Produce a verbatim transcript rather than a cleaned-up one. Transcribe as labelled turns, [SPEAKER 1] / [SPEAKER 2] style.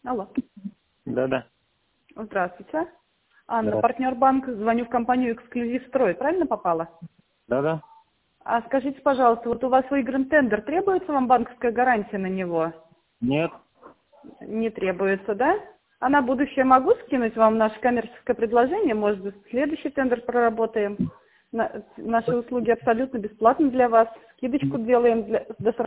[SPEAKER 1] Алло.
[SPEAKER 2] Да-да.
[SPEAKER 1] Здравствуйте. Анна,
[SPEAKER 2] Да.
[SPEAKER 1] партнер банка. Звоню в компанию «Эксклюзив Строй». Правильно попала?
[SPEAKER 2] Да-да.
[SPEAKER 1] А скажите, пожалуйста, вот у вас выигран тендер. Требуется вам банковская гарантия на него?
[SPEAKER 2] Нет.
[SPEAKER 1] Не требуется, да? А на будущее могу скинуть вам наше коммерческое предложение? Может быть, следующий тендер проработаем? На- наши услуги абсолютно бесплатны для вас. Скидочку делаем для, до